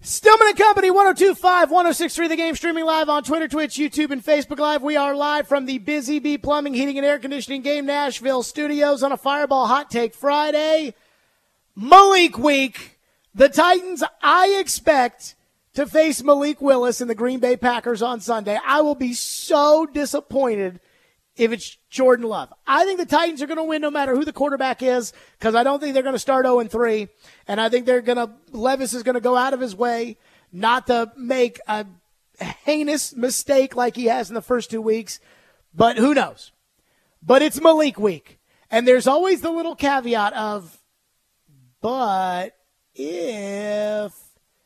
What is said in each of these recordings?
Stillman and Company, 102.5, 106.3 The Game, streaming live on Twitter, Twitch, YouTube, and Facebook Live. We are live from the Busy Bee Plumbing, Heating, and Air Conditioning Game Nashville studios on a Fireball Hot Take Friday. Malik Week. The Titans, I expect to face Malik Willis and the Green Bay Packers on Sunday. I will be so disappointed if it's Jordan Love. I think the Titans are going to win no matter who the quarterback is, because I don't think they're going to start 0-3, and I think Levis is going to go out of his way not to make a heinous mistake like he has in the first 2 weeks, but who knows? But it's Malik Week, and there's always the little caveat of, but if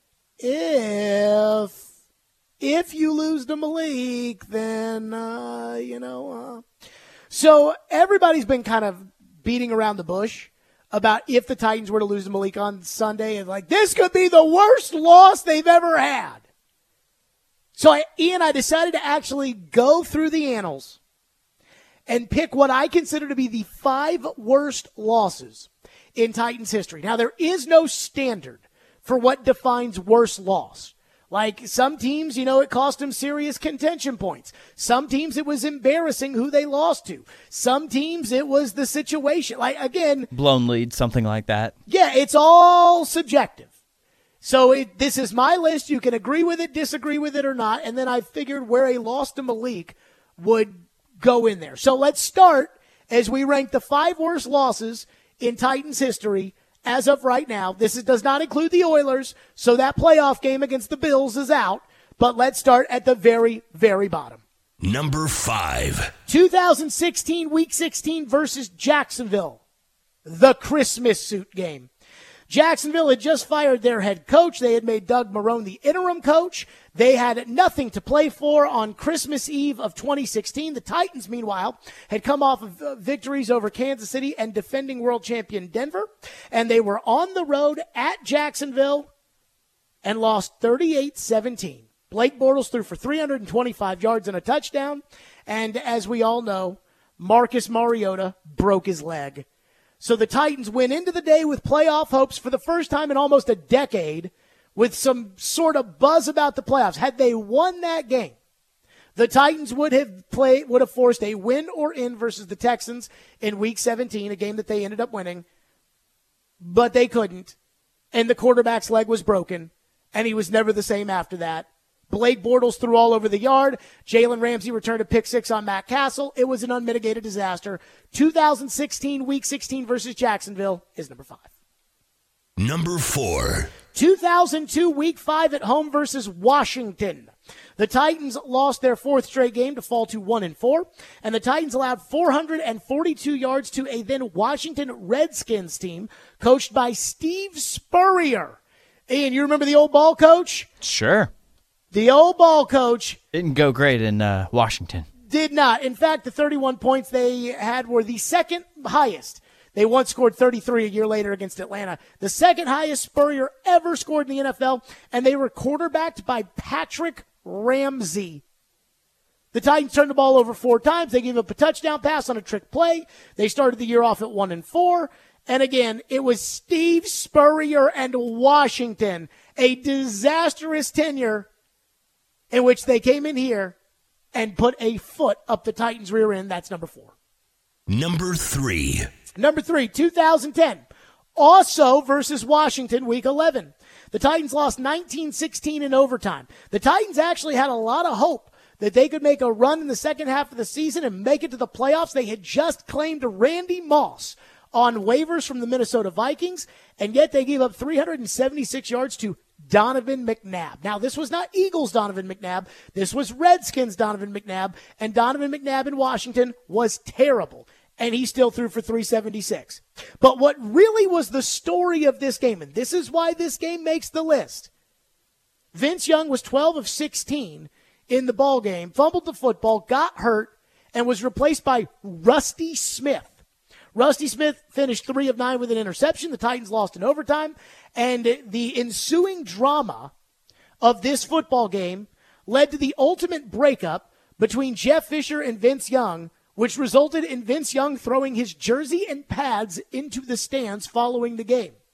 you lose to Malik, then, So everybody's been kind of beating around the bush about if the Titans were to lose to Malik on Sunday. And like, this could be the worst loss they've ever had. So, I decided to actually go through the annals and pick what I consider to be the 5 worst losses in Titans history. Now, there is no standard for what defines worst loss. Like some teams, it cost them serious contention points. Some teams, it was embarrassing who they lost to. Some teams, it was the situation. Like, again, blown lead, something like that. Yeah, it's all subjective. So this is my list. You can agree with it, disagree with it, or not. And then I figured where a loss to Malik would go in there. So let's start as we rank the 5 worst losses in Titans history. As of right now, does not include the Oilers, so that playoff game against the Bills is out. But let's start at the very, very bottom. Number 5. 2016, Week 16 versus Jacksonville. The Christmas suit game. Jacksonville had just fired their head coach. They had made Doug Marrone the interim coach. They had nothing to play for on Christmas Eve of 2016. The Titans, meanwhile, had come off of victories over Kansas City and defending world champion Denver. And they were on the road at Jacksonville and lost 38-17. Blake Bortles threw for 325 yards and a touchdown. And as we all know, Marcus Mariota broke his leg. So the Titans went into the day with playoff hopes for the first time in almost a decade, with some sort of buzz about the playoffs. Had they won that game, the Titans would have forced a win or in versus the Texans in Week 17, a game that they ended up winning. But they couldn't, and the quarterback's leg was broken, and he was never the same after that. Blake Bortles threw all over the yard. Jalen Ramsey returned a pick 6 on Matt Castle. It was an unmitigated disaster. 2016, Week 16 versus Jacksonville is number 5. Number 4. 2002, Week 5 at home versus Washington. The Titans lost their 4th straight game to fall to 1-4, and the Titans allowed 442 yards to a then Washington Redskins team coached by Steve Spurrier. Ian, you remember the old ball coach? Sure. The old ball coach didn't go great in Washington. Did not. In fact, the 31 points they had were the second highest. They once scored 33 a year later against Atlanta. The second highest Spurrier ever scored in the NFL, and they were quarterbacked by Patrick Ramsey. The Titans turned the ball over 4 times. They gave up a touchdown pass on a trick play. They started the year off at 1-4. And again, it was Steve Spurrier and Washington, a disastrous tenure in which they came in here and put a foot up the Titans' rear end. That's number 4. Number 3. Number 3, 2010. Also versus Washington, Week 11. The Titans lost 19-16 in overtime. The Titans actually had a lot of hope that they could make a run in the second half of the season and make it to the playoffs. They had just claimed Randy Moss on waivers from the Minnesota Vikings, and yet they gave up 376 yards to Donovan McNabb. Now, this was not Eagles Donovan McNabb. This was Redskins Donovan McNabb, and Donovan McNabb in Washington was terrible, and he still threw for 376. But what really was the story of this game, and this is why this game makes the list, Vince Young was 12 of 16 in the ball game, fumbled the football, got hurt, and was replaced by Rusty Smith. Rusty Smith finished 3 of 9 with an interception. The Titans lost in overtime. And the ensuing drama of this football game led to the ultimate breakup between Jeff Fisher and Vince Young, which resulted in Vince Young throwing his jersey and pads into the stands following the game.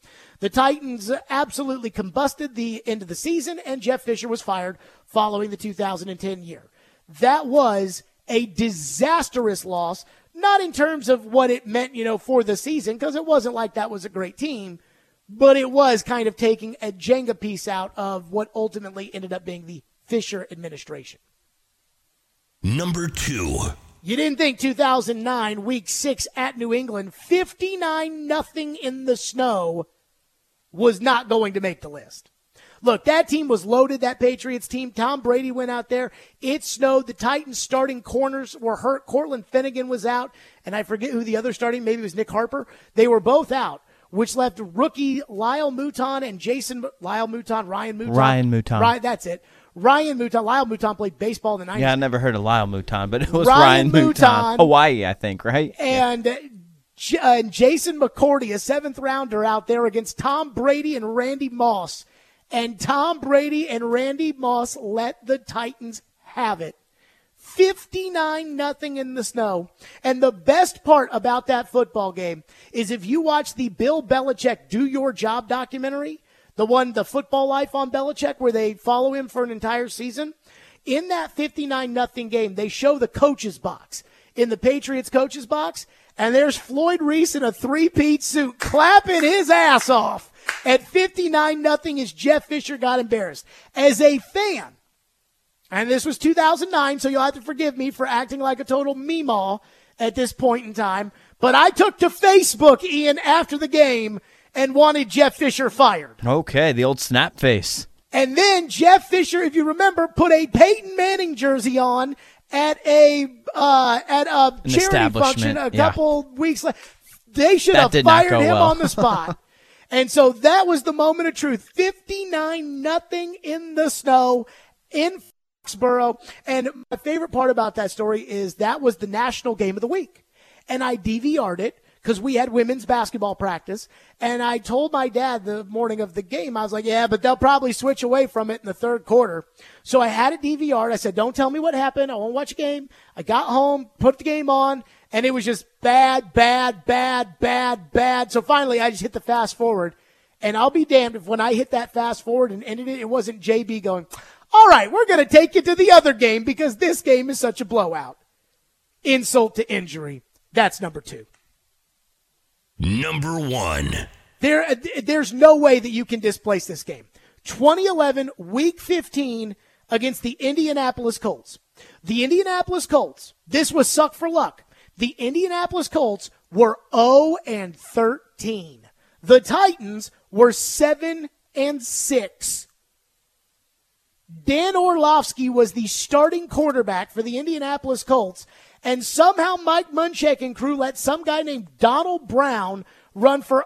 The Titans absolutely combusted the end of the season, and Jeff Fisher was fired following the 2010 year. That was a disastrous loss, not in terms of what it meant, for the season, because it wasn't like that was a great team, but it was kind of taking a Jenga piece out of what ultimately ended up being the Fisher administration. Number 2. You didn't think 2009, Week 6 at New England, 59-0 in the snow, was not going to make the list. Look, that team was loaded, that Patriots team. Tom Brady went out there. It snowed. The Titans' starting corners were hurt. Cortland Finnegan was out, and I forget who the other starting, maybe it was Nick Harper. They were both out, which left rookie Lyle Mouton and Ryan Mouton. Ryan Mouton. Right, that's it. Ryan Mouton. Lyle Mouton played baseball in the 90s. Yeah, I never heard of Lyle Mouton, but it was Ryan Ryan Mouton. Mouton. Hawaii, I think, right? And Jason McCourty, a 7th-rounder out there against Tom Brady and Randy Moss. And Tom Brady and Randy Moss let the Titans have it. 59-0 in the snow. And the best part about that football game is if you watch the Bill Belichick Do Your Job documentary, the Football Life on Belichick, where they follow him for an entire season, in that 59-0 game, they show the coach's box. In the Patriots coach's box, and there's Floyd Reese in a three-peat suit clapping his ass off at 59-0 as Jeff Fisher got embarrassed. As a fan, and this was 2009, so you'll have to forgive me for acting like a total meemaw at this point in time, but I took to Facebook, Ian, after the game and wanted Jeff Fisher fired. Okay, the old snap face. And then Jeff Fisher, if you remember, put a Peyton Manning jersey on at a charity function a couple weeks later. They should have fired him on the spot. And so that was the moment of truth. 59-0 in the snow in Foxborough. And my favorite part about that story is that was the national game of the week. And I DVR'd it because we had women's basketball practice. And I told my dad the morning of the game, I was like, yeah, but they'll probably switch away from it in the third quarter. So I had it DVR'd. I said, don't tell me what happened. I won't watch a game. I got home, put the game on, and it was just bad. So finally, I just hit the fast forward. And I'll be damned if when I hit that fast forward and ended it, it wasn't JB going, all right, we're going to take you to the other game because this game is such a blowout. Insult to injury. That's number 2. Number 1. There's no way that you can displace this game. 2011, Week 15 against the Indianapolis Colts. The Indianapolis Colts, this was suck for luck. The Indianapolis Colts were 0-13. The Titans were 7-6. Dan Orlovsky was the starting quarterback for the Indianapolis Colts, and somehow Mike Munchak and crew let some guy named Donald Brown run for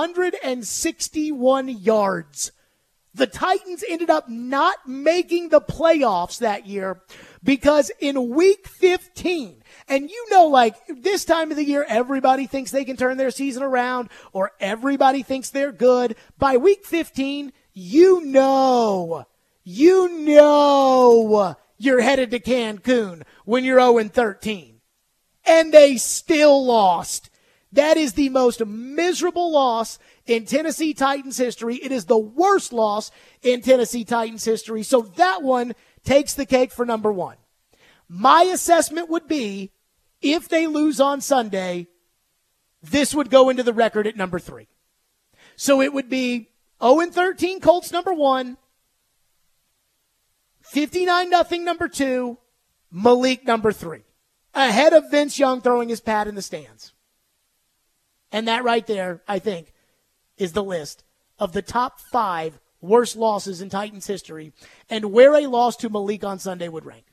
161 yards. The Titans ended up not making the playoffs that year because in Week 15, and like this time of the year, everybody thinks they can turn their season around or everybody thinks they're good. By Week 15, you're headed to Cancun when you're 0-13. And they still lost. That is the most miserable loss in Tennessee Titans history. It is the worst loss in Tennessee Titans history. So that one takes the cake for number 1. My assessment would be if they lose on Sunday, this would go into the record at number 3. So it would be 0-13 Colts number 1, 59-0 number 2, Malik number 3. Ahead of Vince Young throwing his pad in the stands. And that right there, I think, is the list of the top 5 worst losses in Titans history and where a loss to Malik on Sunday would rank.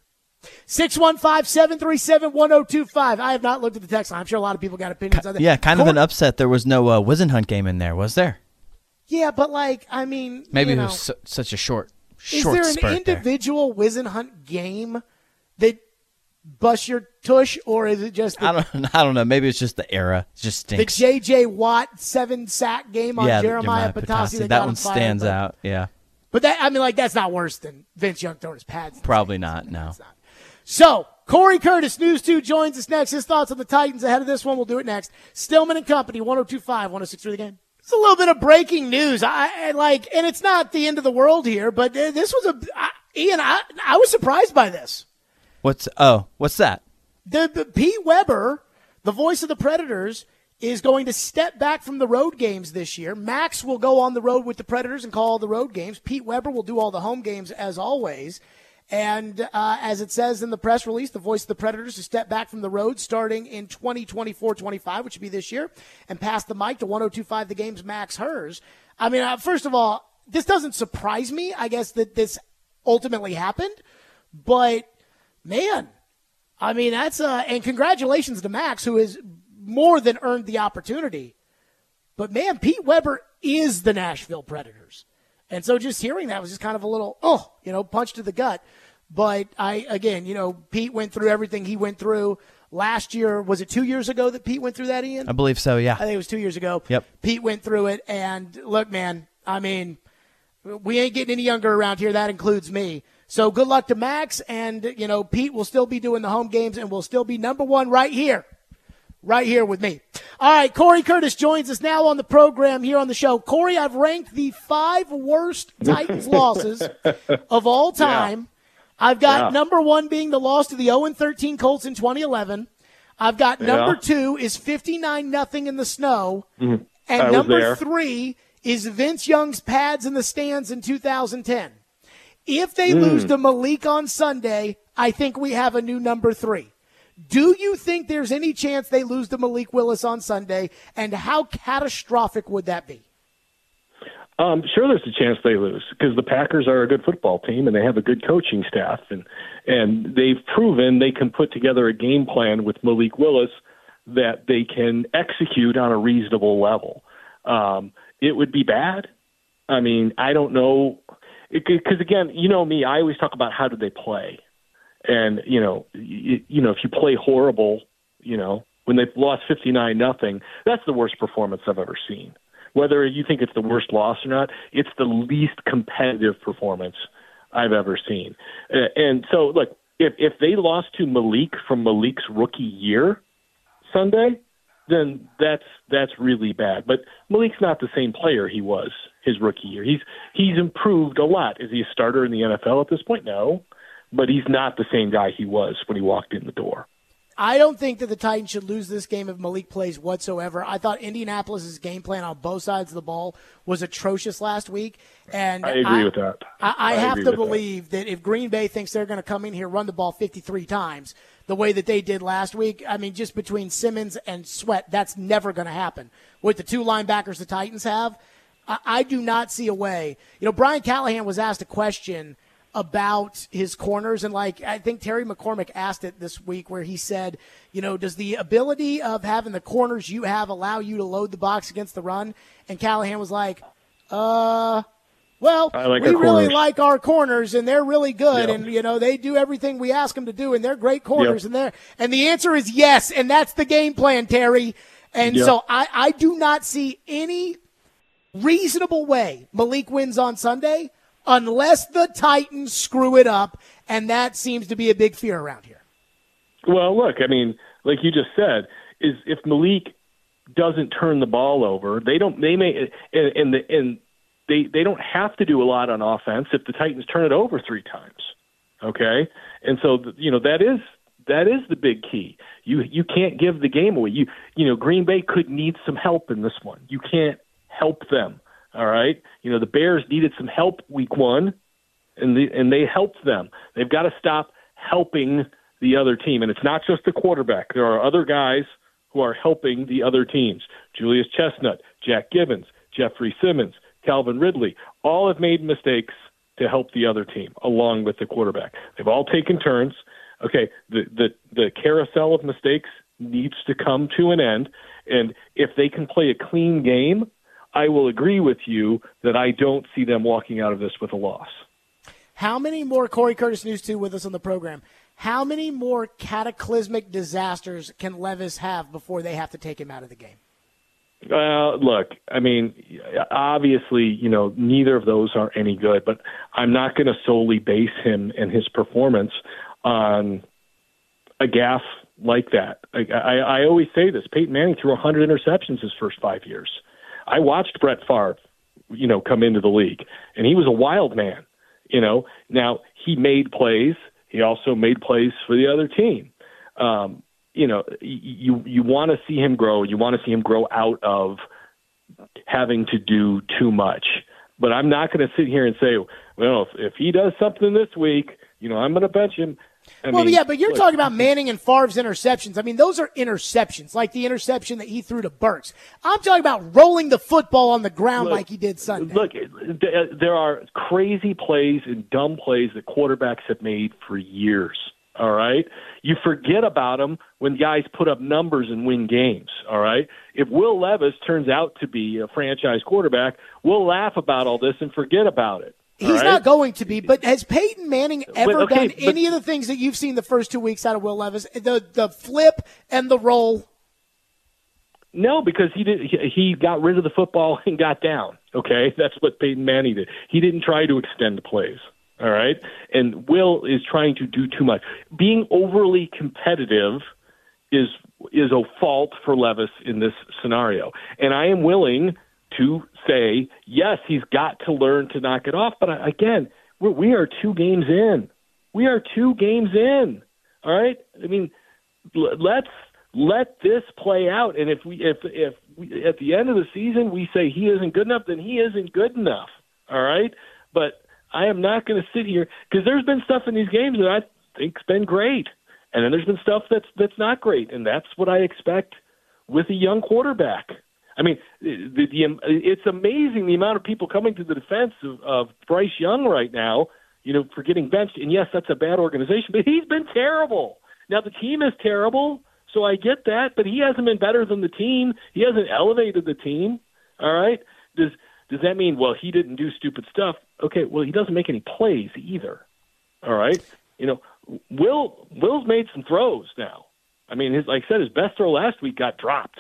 615-737-1025. I have not looked at the text line. I'm sure a lot of people got opinions on that. Yeah, kind of an upset. There was no Wisenhunt game in there, was there? Yeah, but maybe it was such a short is there an individual Wisenhunt game that bust your tush, or is it just I don't know. Maybe it's just the era. It just stinks. The J.J. Watt 7-sack game on Jeremiah Patasi. That one stands out, yeah. But that's not worse than Vince Young throwing his pads. Probably not, no. So, Corey Curtis, News 2, joins us next. His thoughts on the Titans ahead of this one. We'll do it next. Stillman and Company, 102.5, 106.3 The Game. It's a little bit of breaking news. I like, and it's not the end of the world here, but this was Ian, I was surprised by this. What's that? The Pete Weber, the voice of the Predators, is going to step back from the road games this year. Max will go on the road with the Predators and call all the road games. Pete Weber will do all the home games as always. And as it says in the press release, the voice of the Predators to step back from the road starting in 2024-25, which would be this year, and pass the mic to 102.5 The Game's Max Hers. I mean, first of all, this doesn't surprise me, I guess, that this ultimately happened. But, man, I mean, that's and congratulations to Max, who has more than earned the opportunity. But, man, Pete Weber is the Nashville Predators. And so just hearing that was just kind of a little, punch to the gut. But Pete went through everything he went through last year. Was it 2 years ago that Pete went through that, Ian? I believe so, yeah. I think it was 2 years ago. Yep. Pete went through it. And look, man, I mean, we ain't getting any younger around here. That includes me. So good luck to Max. And, Pete will still be doing the home games and will still be number one right here with me. All right, Corey Curtis joins us now on the program here on the show. Corey, I've ranked the 5 worst Titans losses of all time. Yeah. I've got number 1 being the loss to the 0-13 Colts in 2011. I've got number 2 is 59-0 in the snow. Mm-hmm. And number 3 is Vince Young's pads in the stands in 2010. If they lose to Malik on Sunday, I think we have a new number 3. Do you think there's any chance they lose to Malik Willis on Sunday, and how catastrophic would that be? Sure, there's a chance they lose because the Packers are a good football team and they have a good coaching staff, and they've proven they can put together a game plan with Malik Willis that they can execute on a reasonable level. It would be bad. I mean, I don't know because again, you know me, I always talk about how do they play. And, if you play horrible, when they've lost 59-0, that's the worst performance I've ever seen. Whether you think it's the worst loss or not, it's the least competitive performance I've ever seen. And so, look, if they lost to Malik from Malik's rookie year Sunday, then that's really bad. But Malik's not the same player he was his rookie year. He's improved a lot. Is he a starter in the NFL at this point? No. But he's not the same guy he was when he walked in the door. I don't think that the Titans should lose this game if Malik plays whatsoever. I thought Indianapolis' game plan on both sides of the ball was atrocious last week. And I agree with that. I have to believe that if Green Bay thinks they're going to come in here, run the ball 53 times, the way that they did last week, I mean, just between Simmons and Sweat, that's never going to happen. With the 2 linebackers the Titans have, I do not see a way. Brian Callahan was asked a question about his corners, and I think Terry McCormick asked it this week where he said, does the ability of having the corners you have allow you to load the box against the run? And Callahan was like, well, we really like our corners and they're really good. Yep. And, they do everything we ask them to do and they're great corners. Yep. And the answer is yes. And that's the game plan, Terry. And so I do not see any reasonable way Malik wins on Sunday unless the Titans screw it up, and that seems to be a big fear around here. Well, look, I mean, like you just said, is if Malik doesn't turn the ball over, they don't have to do a lot on offense if the Titans turn it over 3 times. Okay? And so that is the big key. You can't give the game away. Green Bay could need some help in this one. You can't help them. All right, the Bears needed some help week 1, and they helped them. They've got to stop helping the other team, and it's not just the quarterback. There are other guys who are helping the other teams. Julius Chestnut, Jack Gibbons, Jeffrey Simmons, Calvin Ridley, all have made mistakes to help the other team, along with the quarterback. They've all taken turns. Okay, the carousel of mistakes needs to come to an end, and if they can play a clean game, I will agree with you that I don't see them walking out of this with a loss. How many more, Corey Curtis, News 2 with us on the program, how many more cataclysmic disasters can Levis have before they have to take him out of the game? Look, I mean, obviously, neither of those are any good, but I'm not going to solely base him and his performance on a gaffe like that. I always say this. Peyton Manning threw 100 interceptions his first 5 years. I watched Brett Favre, come into the league, and he was a wild man. Now he made plays. He also made plays for the other team. You want to see him grow. You want to see him grow out of having to do too much. But I'm not going to sit here and say, well, if he does something this week, I'm going to bench him. But you're talking about Manning and Favre's interceptions. I mean, those are interceptions, like the interception that he threw to Burks. I'm talking about rolling the football on the ground like he did Sunday. Look, there are crazy plays and dumb plays that quarterbacks have made for years. All right? You forget about them when guys put up numbers and win games. All right? If Will Levis turns out to be a franchise quarterback, we'll laugh about all this and forget about it. He's not going to be, but has Peyton Manning ever done any of the things that you've seen the first 2 weeks out of Will Levis, the flip and the roll? No, because he got rid of the football and got down, okay? That's what Peyton Manning did. He didn't try to extend the plays, all right? And Will is trying to do too much. Being overly competitive is a fault for Levis in this scenario. And I am willing to say, yes, he's got to learn to knock it off. But again, we are 2 games in. We are 2 games in. All right? I mean, let's let this play out. And if we at the end of the season we say he isn't good enough, then he isn't good enough. All right? But I am not going to sit here because there's been stuff in these games that I think's been great, and then there's been stuff that's not great, and that's what I expect with a young quarterback. I mean, it's amazing the amount of people coming to the defense of Bryce Young right now, for getting benched. And yes, that's a bad organization, but he's been terrible. Now the team is terrible, so I get that, but he hasn't been better than the team. He hasn't elevated the team. All right? Does that mean, well, he didn't do stupid stuff? Okay, well, he doesn't make any plays either. All right? Will's made some throws now. I mean, like I said, his best throw last week got dropped.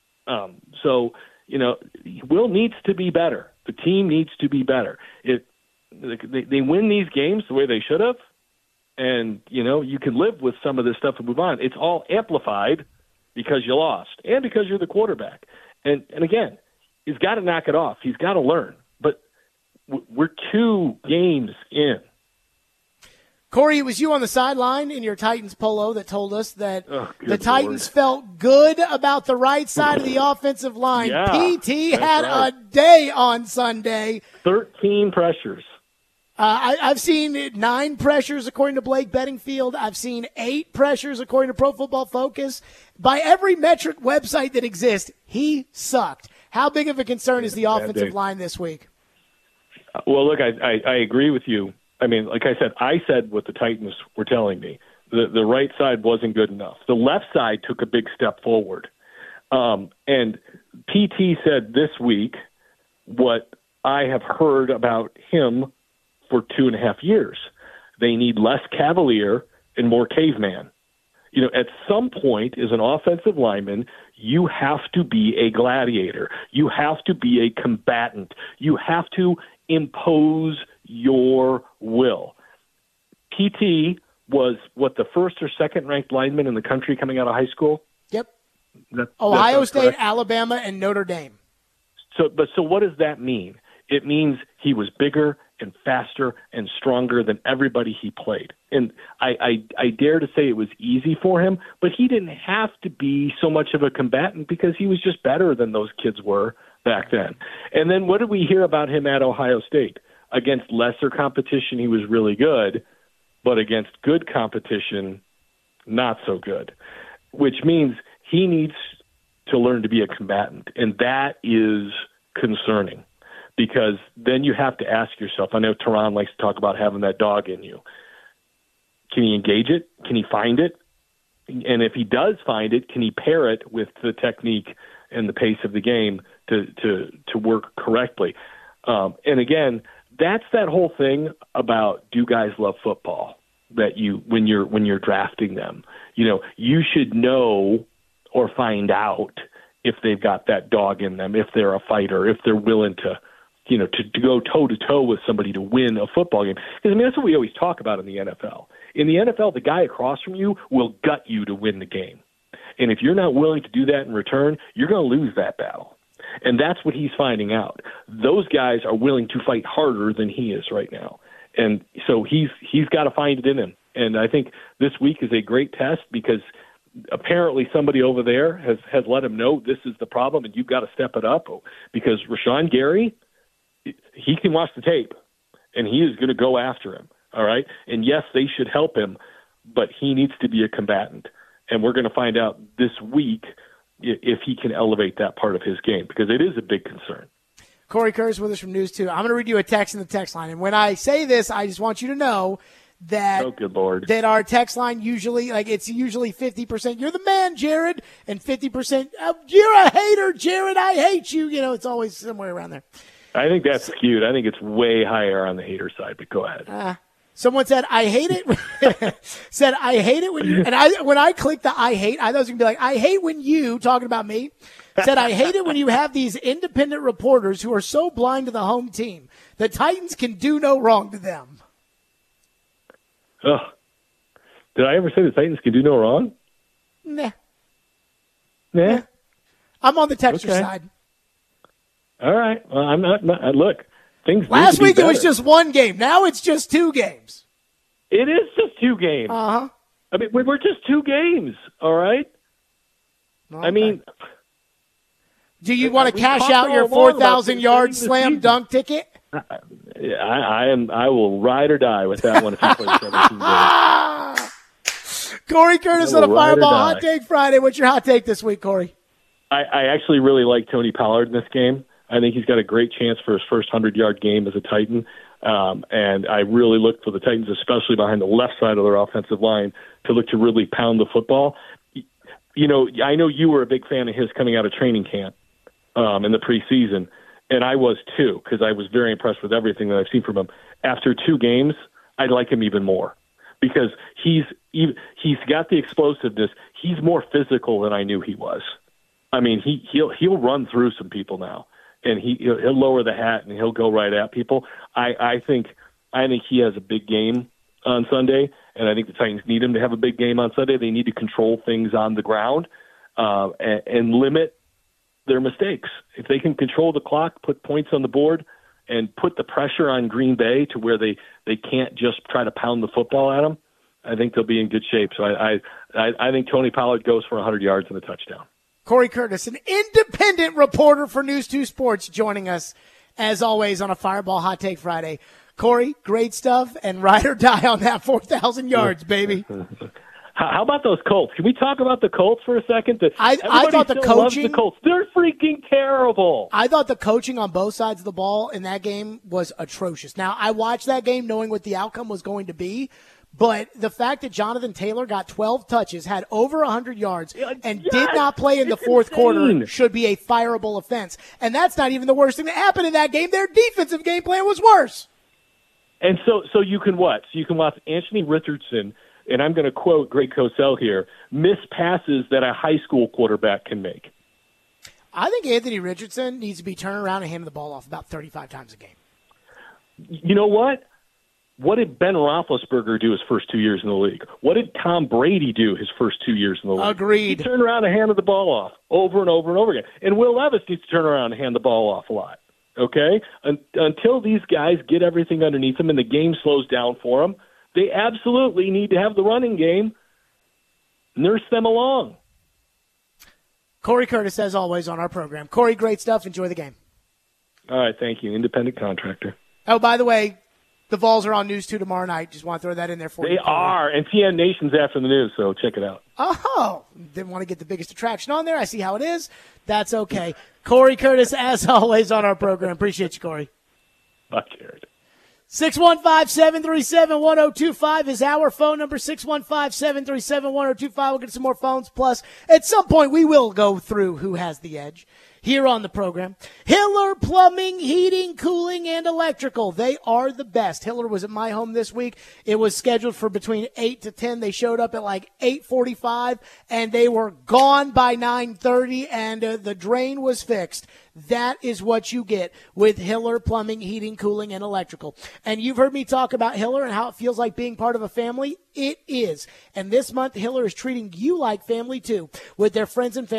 So, Will needs to be better. The team needs to be better. They win these games the way they should have, and, you can live with some of this stuff and move on. It's all amplified because you lost and because you're the quarterback. And again, he's got to knock it off. He's got to learn. But we're 2 games in. Corey, it was you on the sideline in your Titans polo that told us that the Titans felt good about the right side of the offensive line. Yeah, PT had a day on Sunday. 13 pressures. I've seen 9 pressures according to Blake Bedingfield. I've seen 8 pressures according to Pro Football Focus. By every metric website that exists, he sucked. How big of a concern is the offensive line this week? Well, look, I agree with you. I mean, like I said what the Titans were telling me. The right side wasn't good enough. The left side took a big step forward. And PT said this week what I have heard about him for 2.5 years. They need less cavalier and more caveman. At some point as an offensive lineman, you have to be a gladiator. You have to be a combatant. You have to impose your will. PT was the first or second ranked lineman in the country coming out of high school? Yep. Ohio State, Alabama, and Notre Dame. So what does that mean? It means he was bigger and faster and stronger than everybody he played. And I dare to say it was easy for him, but he didn't have to be so much of a combatant because he was just better than those kids were back then. And then what did we hear about him at Ohio State? Against lesser competition, he was really good, but against good competition, not so good, which means he needs to learn to be a combatant. And that is concerning because then you have to ask yourself, I know Teron likes to talk about having that dog in you. Can he engage it? Can he find it? And if he does find it, can he pair it with the technique and the pace of the game to work correctly? And again, that's that whole thing about do guys love football that when you're drafting them, you should know or find out if they've got that dog in them, if they're a fighter, if they're willing to go toe to toe with somebody to win a football game. Because that's what we always talk about in the NFL. In the NFL, the guy across from you will gut you to win the game. And if you're not willing to do that in return, you're going to lose that battle. And that's what he's finding out. Those guys are willing to fight harder than he is right now. And so he's got to find it in him. And I think this week is a great test because apparently somebody over there has let him know this is the problem and you've got to step it up, because Rashawn Gary, he can watch the tape and he is going to go after him. All right. And yes, they should help him, but he needs to be a combatant. And we're going to find out this week if he can elevate that part of his game, because it is a big concern. Corey Curtis with us from News 2. I'm going to read you a text in the text line. And when I say this, I just want you to know that, oh, good Lord, that our text line usually, it's usually 50%. You're the man, Jared. And 50%, you're a hater, Jared. I hate you. It's always somewhere around there. I think that's skewed. I think it's way higher on the hater side, but go ahead. Someone said, I hate it. Said, I hate it when you, and when I clicked the I hate, I thought it was going to be like, I hate when you, talking about me, said, I hate it when you have these independent reporters who are so blind to the home team. The Titans can do no wrong to them. Oh, did I ever say the Titans can do no wrong? Nah. Nah. I'm on the texture side. All right. Well, I'm not look, things last week it was just one game. Now it's just 2 games. It is just 2 games. Uh-huh. I mean, we're just 2 games, all right? Okay. I mean, do you want to cash out your 4,000-yard slam dunk ticket? I will ride or die with that one if you play 17 games. Corey Curtis on a Fireball Hot Take Friday. What's your hot take this week, Corey? I actually really like Tony Pollard in this game. I think he's got a great chance for his first 100-yard game as a Titan. And I really look for the Titans, especially behind the left side of their offensive line, to look to really pound the football. I know you were a big fan of his coming out of training camp in the preseason, and I was too, because I was very impressed with everything that I've seen from him. After 2 games, I like him even more because he's got the explosiveness. He's more physical than I knew he was. I mean, he'll run through some people now, and he'll lower the hat and he'll go right at people. I think he has a big game on Sunday, and I think the Titans need him to have a big game on Sunday. They need to control things on the ground and limit their mistakes. If they can control the clock, put points on the board, and put the pressure on Green Bay to where they can't just try to pound the football at them, I think they'll be in good shape. So I think Tony Pollard goes for 100 yards and a touchdown. Corey Curtis, an independent reporter for News 2 Sports, joining us, as always, on a Fireball Hot Take Friday. Corey, great stuff, and ride or die on that 4,000 yards, baby. How about those Colts? Can we talk about the Colts for a second? I thought the coaching loves the Colts. They're freaking terrible. I thought the coaching on both sides of the ball in that game was atrocious. Now, I watched that game knowing what the outcome was going to be, but the fact that Jonathan Taylor got 12 touches, had over 100 yards, and did not play in the fourth quarter should be a fireable offense. And that's not even the worst thing that happened in that game. Their defensive game plan was worse. And so you can what? So you can watch Anthony Richardson, and I'm going to quote Greg Cosell here, miss passes that a high school quarterback can make. I think Anthony Richardson needs to be turning around and handing the ball off about 35 times a game. You know what? What did Ben Roethlisberger do his first 2 years in the league? What did Tom Brady do his first 2 years in the league? Agreed. He turned around and handed the ball off over and over and over again. And Will Levis needs to turn around and hand the ball off a lot. Okay? Until these guys get everything underneath them and the game slows down for them, they absolutely need to have the running game nurse them along. Corey Curtis, as always, on our program. Corey, great stuff. Enjoy the game. All right, thank you. Independent contractor. Oh, by the way, the Vols are on News 2 tomorrow night. Just want to throw that in there for you. They are, and TN Nation's after the news, so check it out. Oh, didn't want to get the biggest attraction on there. I see how it is. That's okay. Corey Curtis, as always, on our program. Appreciate you, Corey. Bye, Jared. 615-737-1025 is our phone number, 615-737-1025. We'll get some more phones. Plus, at some point, we will go through who has the edge here on the program. Hiller Plumbing, Heating, Cooling, and Electrical. They are the best. Hiller was at my home this week. It was scheduled for between 8 to 10. They showed up at like 8:45, and they were gone by 9:30, and the drain was fixed. That is what you get with Hiller Plumbing, Heating, Cooling, and Electrical. And you've heard me talk about Hiller and how it feels like being part of a family. It is. And this month, Hiller is treating you like family, too, with their Friends and Family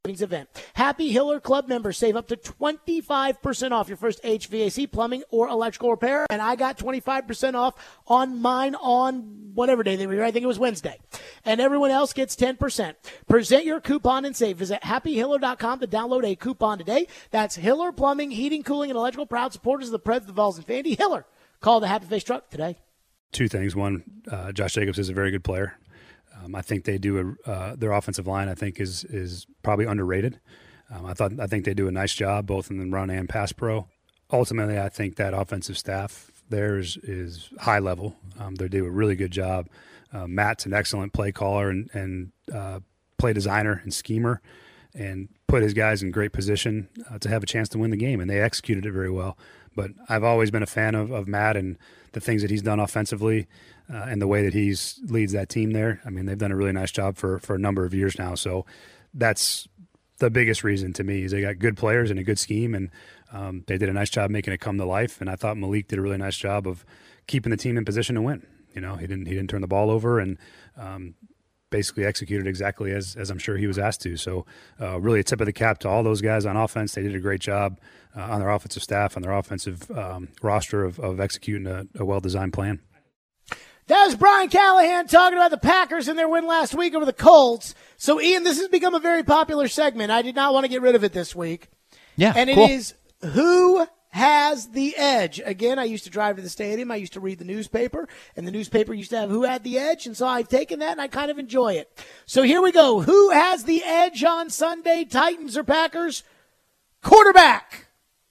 event. Happy Hiller Club members save up to 25% off your first HVAC, plumbing, or electrical repair. And I got 25% off on mine on whatever day they were here. I think it was Wednesday. And everyone else gets 10%. Present your coupon and save. Visit happyhiller.com to download a coupon today. That's Hiller Plumbing, Heating, Cooling, and Electrical, proud supporters of the Preds, the Vols, and Fandy. Hiller, call the Happy Face Truck today. Two things. One, Josh Jacobs is a very good player. I think they do their offensive line. I think is probably underrated. I think they do a nice job both in the run and pass pro. Ultimately, I think that offensive staff there is high level. They do a really good job. Matt's an excellent play caller and play designer and schemer, and put his guys in great position to have a chance to win the game. And they executed it very well. But I've always been a fan of Matt and the things that he's done offensively. And the way that he leads that team there. I mean, they've done a really nice job for a number of years now. So that's the biggest reason to me is they got good players and a good scheme, and they did a nice job making it come to life. And I thought Malik did a really nice job of keeping the team in position to win. You know, he didn't turn the ball over and basically executed exactly as I'm sure he was asked to. So really a tip of the cap to all those guys on offense. They did a great job on their offensive staff, on their offensive roster of executing a well-designed plan. That was Brian Callahan talking about the Packers and their win last week over the Colts. So, Ian, this has become a very popular segment. I did not want to get rid of it this week. Yeah, and cool. It is Who Has the Edge? Again, I used to drive to the stadium. I used to read the newspaper, and the newspaper used to have Who Had the Edge, and so I've taken that, and I kind of enjoy it. So here we go. Who has the edge on Sunday, Titans or Packers? Quarterback.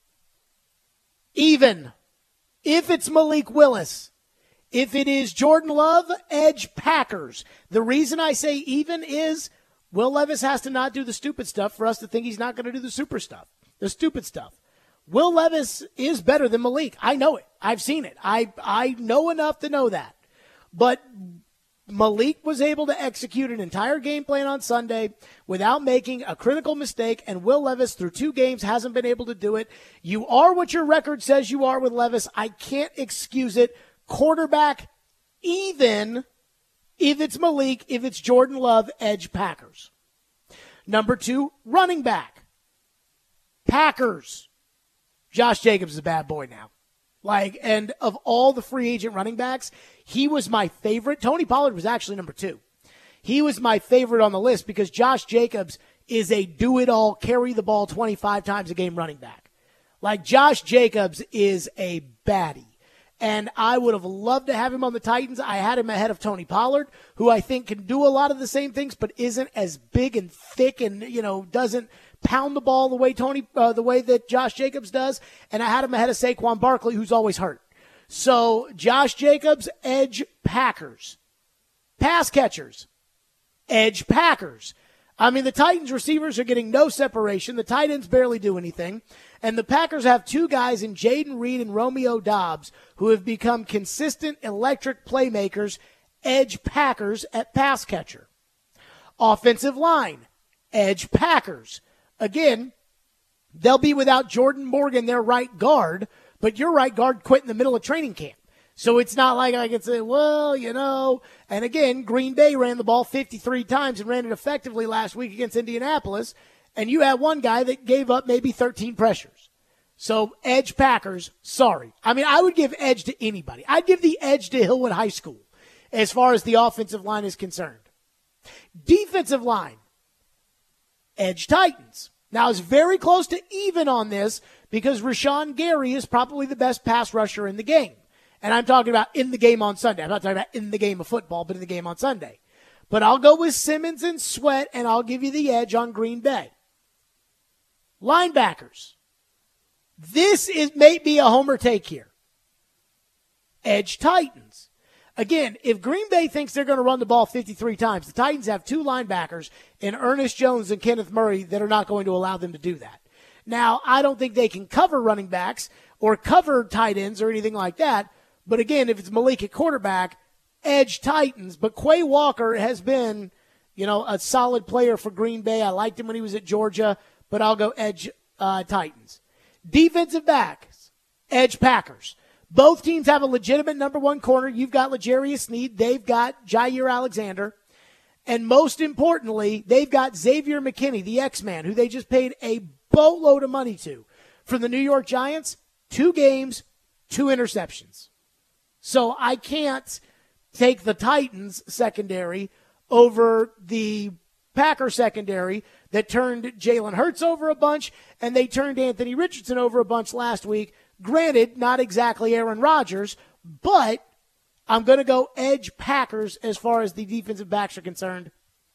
Even. If it's Malik Willis. If it is Jordan Love, edge Packers. The reason I say even is Will Levis has to not do the stupid stuff for us to think he's not going to do the super stuff, the stupid stuff. Will Levis is better than Malik. I know it. I've seen it. I know enough to know that. But Malik was able to execute an entire game plan on Sunday without making a critical mistake, and Will Levis, through 2 games, hasn't been able to do it. You are what your record says you are with Levis. I can't excuse it. Quarterback, even if it's Malik, if it's Jordan Love, edge Packers. Number 2, running back. Packers. Josh Jacobs is a bad boy now. And of all the free agent running backs, he was my favorite. Tony Pollard was actually number 2. He was my favorite on the list because Josh Jacobs is a do-it-all, carry the ball 25 times a game running back. Josh Jacobs is a baddie. And I would have loved to have him on the Titans. I had him ahead of Tony Pollard, who I think can do a lot of the same things, but isn't as big and thick and, doesn't pound the ball the way the way that Josh Jacobs does. And I had him ahead of Saquon Barkley, who's always hurt. So Josh Jacobs, edge Packers. Pass catchers, edge Packers. I mean, the Titans receivers are getting no separation. The tight ends barely do anything. And the Packers have 2 guys in Jaden Reed and Romeo Doubs who have become consistent electric playmakers, edge Packers at pass catcher. Offensive line, edge Packers. Again, they'll be without Jordan Morgan, their right guard, but your right guard quit in the middle of training camp. So it's not like I can say, and again, Green Bay ran the ball 53 times and ran it effectively last week against Indianapolis, and you had one guy that gave up maybe 13 pressures. So edge Packers, sorry. I mean, I would give edge to anybody. I'd give the edge to Hillwood High School as far as the offensive line is concerned. Defensive line, edge Titans. Now, it's very close to even on this because Rashawn Gary is probably the best pass rusher in the game. And I'm talking about in the game on Sunday. I'm not talking about in the game of football, but in the game on Sunday. But I'll go with Simmons and Sweat, and I'll give you the edge on Green Bay. Linebackers. This may be a homer take here. Edge Titans. Again, if Green Bay thinks they're going to run the ball 53 times, the Titans have 2 linebackers in Ernest Jones and Kenneth Murray that are not going to allow them to do that. Now, I don't think they can cover running backs or cover tight ends or anything like that. But again, if it's Malik at quarterback, edge Titans. But Quay Walker has been, a solid player for Green Bay. I liked him when he was at Georgia, but I'll go edge Titans. Defensive backs, edge Packers. Both teams have a legitimate number 1 corner. You've got L'Jarius Sneed. They've got Jair Alexander. And most importantly, they've got Xavier McKinney, the X-Man, who they just paid a boatload of money to. From the New York Giants, 2 games, 2 interceptions. So I can't take the Titans secondary over the Packer secondary that turned Jalen Hurts over a bunch, and they turned Anthony Richardson over a bunch last week. Granted, not exactly Aaron Rodgers, but I'm going to go edge Packers as far as the defensive backs are concerned.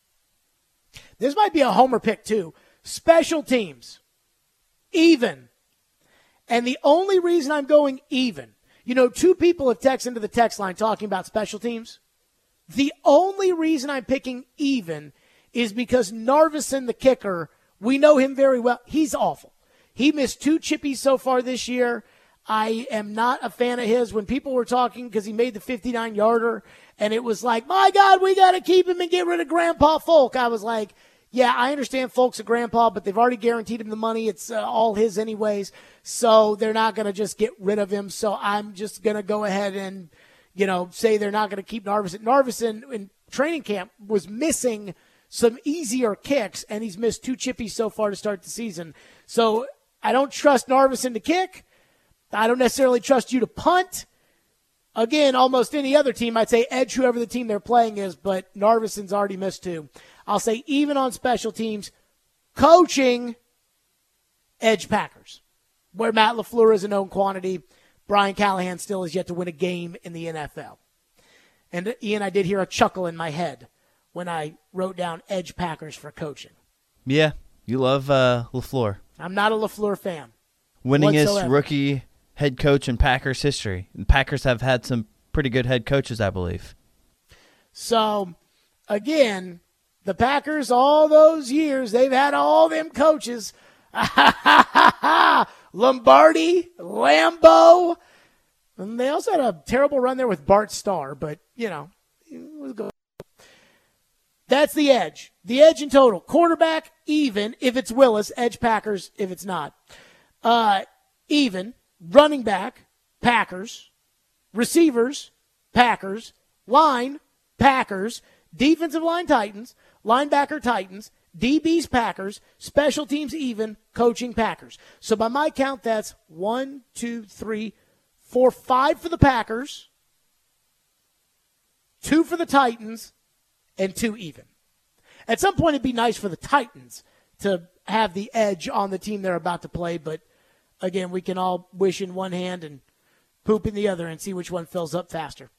This might be a homer pick, too. Special teams, even. And the only reason I'm going even, 2 people have texted into the text line talking about special teams. The only reason I'm picking even is because Narveson, the kicker, we know him very well. He's awful. He missed 2 chippies so far this year. I am not a fan of his. When people were talking, because he made the 59-yarder, and it was like, my God, we got to keep him and get rid of Grandpa Folk. I was like, yeah, I understand Folk's a grandpa, but they've already guaranteed him the money. It's all his anyways, so they're not going to just get rid of him. So I'm just going to go ahead and, say they're not going to keep Narveson. Narveson in training camp was missing some easier kicks, and he's missed 2 chippies so far to start the season. So I don't trust Narveson to kick. I don't necessarily trust you to punt. Again, almost any other team, I'd say edge whoever the team they're playing is, but Narveson's already missed 2. I'll say even on special teams, coaching, edge Packers, where Matt LaFleur is a known quantity. Brian Callahan still has yet to win a game in the NFL. And, Ian, I did hear a chuckle in my head when I wrote down edge Packers for coaching. Yeah, you love LaFleur. I'm not a LaFleur fan. Winningest whatsoever. rookie head coach in Packers history. And Packers have had some pretty good head coaches, I believe. So, again, the Packers, all those years, they've had all them coaches. Lombardi, Lambeau. And they also had a terrible run there with Bart Starr, but, it was good. That's the edge. The edge in total. Quarterback, even, if it's Willis. Edge Packers, if it's not. Even. Running back, Packers. Receivers, Packers. Line, Packers. Defensive line, Titans. Linebacker, Titans. DBs, Packers. Special teams, even. Coaching, Packers. So by my count, that's 1, 2, 3, 4, 5 for the Packers. 2 for the Titans. And 2 even. At some point, it'd be nice for the Titans to have the edge on the team they're about to play. But, again, we can all wish in one hand and poop in the other and see which one fills up faster.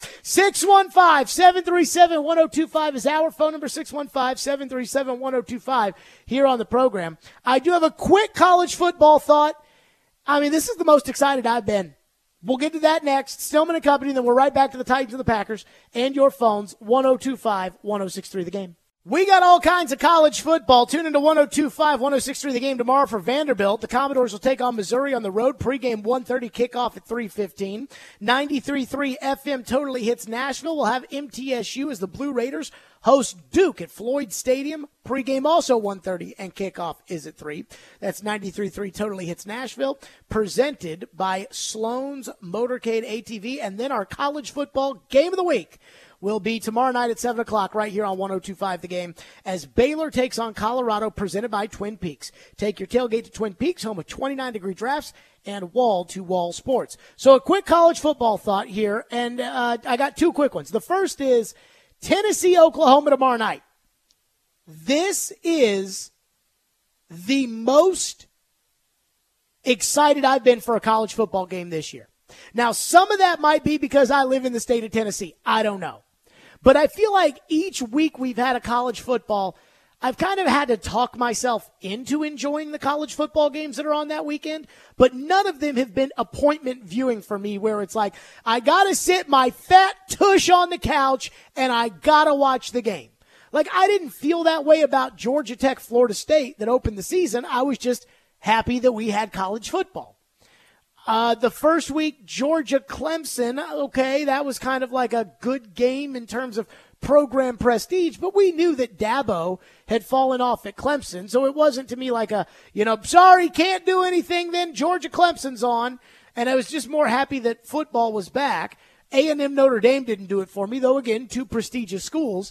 615-737-1025 is our phone number, 615-737-1025 here on the program. I do have a quick college football thought. This is the most excited I've been. We'll get to that next. Stillman and Company, then we're right back to the Titans and the Packers and your phones, 1025-1063 The Game. We got all kinds of college football. Tune into 1025-1063 The Game tomorrow for Vanderbilt. The Commodores will take on Missouri on the road. Pregame 1:30, kickoff at 3:15. 93.3 FM Totally Hits Nashville will have MTSU as the Blue Raiders host Duke at Floyd Stadium. Pregame also 1:30 and kickoff is at 3. That's 93.3 Totally Hits Nashville, presented by Sloan's Motorcade ATV. And then our college football game of the week will be tomorrow night at 7 o'clock right here on 1025 The Game as Baylor takes on Colorado, presented by Twin Peaks. Take your tailgate to Twin Peaks, home of 29-degree drafts and wall-to-wall sports. So a quick college football thought here, and I got 2 quick ones. The first is Tennessee, Oklahoma tomorrow night. This is the most excited I've been for a college football game this year. Now, some of that might be because I live in the state of Tennessee. I don't know. But I feel like each week we've had a college football, I've kind of had to talk myself into enjoying the college football games that are on that weekend, but none of them have been appointment viewing for me where it's like, I got to sit my fat tush on the couch and I got to watch the game. Like, I didn't feel that way about Georgia Tech, Florida State that opened the season. I was just happy that we had college football. The first week, Georgia Clemson, okay, that was kind of like a good game in terms of program prestige, but we knew that Dabo had fallen off at Clemson, so it wasn't to me like a, sorry, can't do anything, then Georgia Clemson's on, and I was just more happy that football was back. A&M Notre Dame didn't do it for me, though, again, 2 prestigious schools.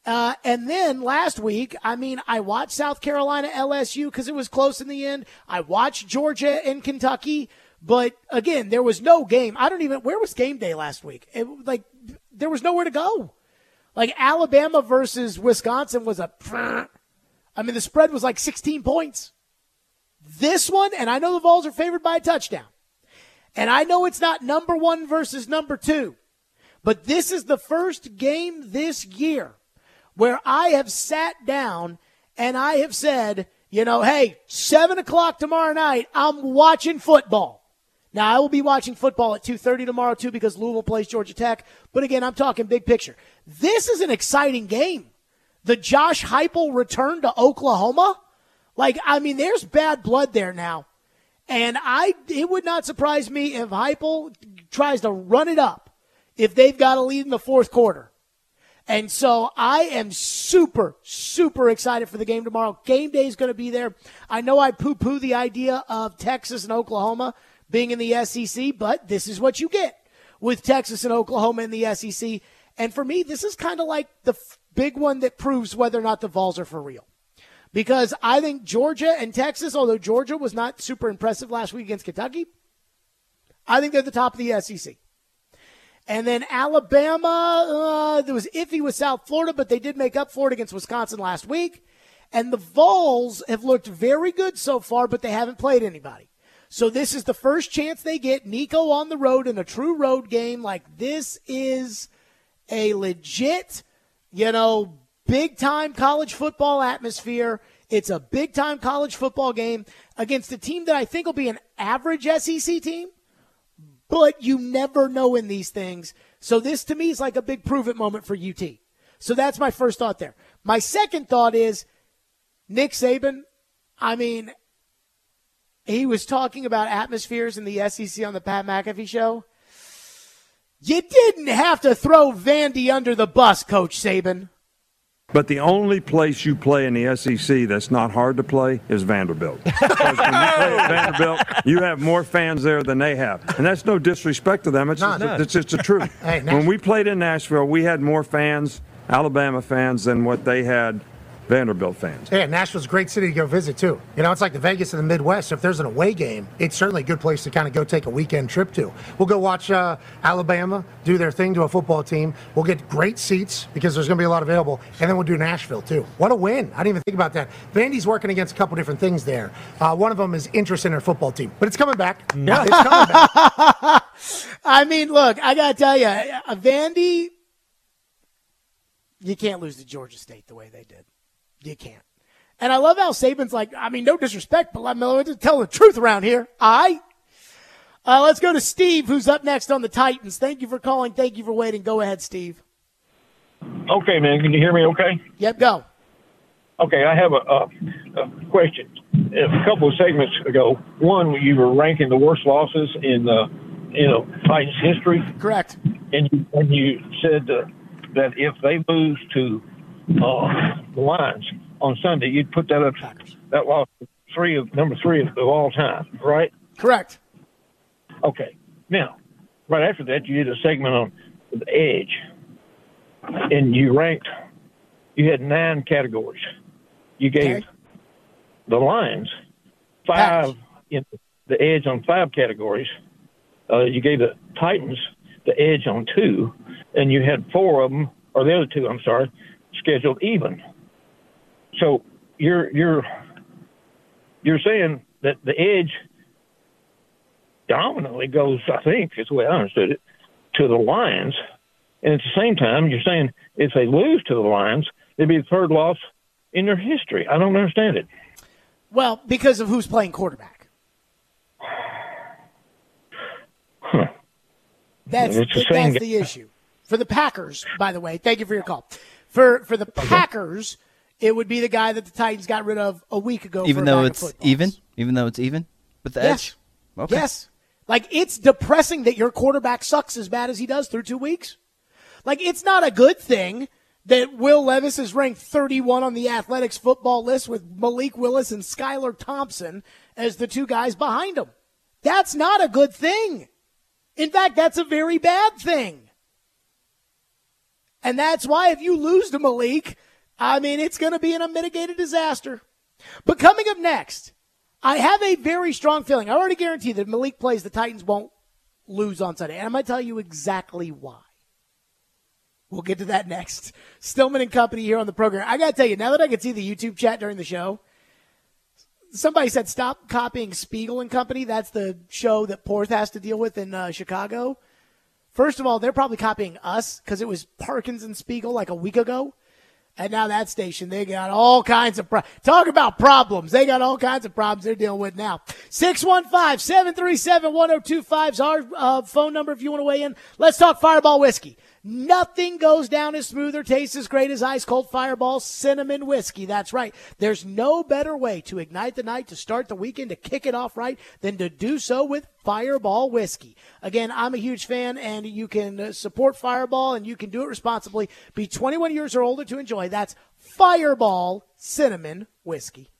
And then last week, I watched South Carolina LSU because it was close in the end. I watched Georgia and Kentucky. But again, there was no game. Where was game day last week? There was nowhere to go. Like Alabama versus Wisconsin was the spread was like 16 points. This one, and I know the Vols are favored by a touchdown. And I know it's not number 1 versus number 2. But this is the first game this year where I have sat down and I have said, hey, 7 o'clock tomorrow night, I'm watching football. Now, I will be watching football at 2:30 tomorrow, too, because Louisville plays Georgia Tech. But, again, I'm talking big picture. This is an exciting game. The Josh Heupel return to Oklahoma? There's bad blood there now. And it would not surprise me if Heupel tries to run it up if they've got a lead in the fourth quarter. And so I am super, super excited for the game tomorrow. Game day is going to be there. I know I poo-poo the idea of Texas and Oklahoma being in the SEC, but this is what you get with Texas and Oklahoma in the SEC. And for me, this is kind of like the big one that proves whether or not the Vols are for real. Because I think Georgia and Texas, although Georgia was not super impressive last week against Kentucky, I think they're the top of the SEC. And then Alabama, there was iffy with South Florida, but they did make up for it against Wisconsin last week. And the Vols have looked very good so far, but they haven't played anybody. So this is the first chance they get. Nico on the road in a true road game. This is a legit, big-time college football atmosphere. It's a big-time college football game against a team that I think will be an average SEC team. But you never know in these things. So this, to me, is like a big prove-it moment for UT. So that's my first thought there. My second thought is Nick Saban, he was talking about atmospheres in the SEC on the Pat McAfee show. You didn't have to throw Vandy under the bus, Coach Saban. But the only place you play in the SEC that's not hard to play is Vanderbilt. Because when you play at Vanderbilt, you have more fans there than they have. And that's no disrespect to them. It's just the truth. Hey, when we played in Nashville, we had more fans, Alabama fans, than what they had Vanderbilt fans. Yeah, Nashville's a great city to go visit, too. It's like the Vegas of the Midwest. So if there's an away game, it's certainly a good place to kind of go take a weekend trip to. We'll go watch Alabama do their thing to a football team. We'll get great seats because there's going to be a lot available. And then we'll do Nashville, too. What a win. I didn't even think about that. Vandy's working against a couple different things there. One of them is interest in their football team. But it's coming back. It's coming back. Look, I got to tell you, Vandy, you can't lose to Georgia State the way they did. You can't. And I love how Saban's no disrespect, but I'm just telling the truth around here. Let's go to Steve, who's up next on the Titans. Thank you for calling. Thank you for waiting. Go ahead, Steve. Okay, man. Can you hear me okay? Yep, go. Okay, I have a question. A couple of segments ago, one, you were ranking the worst losses in Titans history. Correct. And you said that if they lose to the Lions on Sunday, you'd put that up. That loss number three of all time, right? Correct. Okay. Now, right after that, you did a segment on the edge, and you ranked. You had 9 categories. You gave the Lions 5 in the edge on 5 categories. You gave the Titans the edge on 2, and you had 4 of them, or the other 2, I'm sorry, scheduled even. So you're saying that the edge dominantly goes, I think, is the way I understood it, to the Lions. And at the same time, you're saying if they lose to the Lions, it'd be the third loss in their history. I don't understand it. Well, because of who's playing quarterback. Huh. That's the issue. For the Packers, by the way, thank you for your call. For the Packers, it would be the guy that the Titans got rid of a week ago. Even though it's even with the edge? Okay. Yes. It's depressing that your quarterback sucks as bad as he does through 2 weeks. It's not a good thing that Will Levis is ranked 31 on the Athletics football list with Malik Willis and Skylar Thompson as the 2 guys behind him. That's not a good thing. In fact, that's a very bad thing. And that's why if you lose to Malik, I mean, it's going to be an unmitigated disaster. But coming up next, I have a very strong feeling. I already guarantee that if Malik plays, the Titans won't lose on Sunday. And I'm going to tell you exactly why. We'll get to that next. Stillman and Company here on the program. I got to tell you, now that I can see the YouTube chat during the show, somebody said stop copying Spiegel and Company. That's the show that Porth has to deal with in Chicago. First of all, they're probably copying us because it was Parkins and Spiegel like a week ago. And now that station, they got all kinds of talk about problems. They got all kinds of problems they're dealing with now. 615-737-1025 is our phone number if you want to weigh in. Let's talk Fireball whiskey. Nothing goes down as smooth or tastes as great as ice-cold Fireball cinnamon whiskey. That's right. There's no better way to ignite the night, to start the weekend, to kick it off right, than to do so with Fireball whiskey. Again, I'm a huge fan, and you can support Fireball, and you can do it responsibly. Be 21 years or older to enjoy. That's Fireball cinnamon whiskey.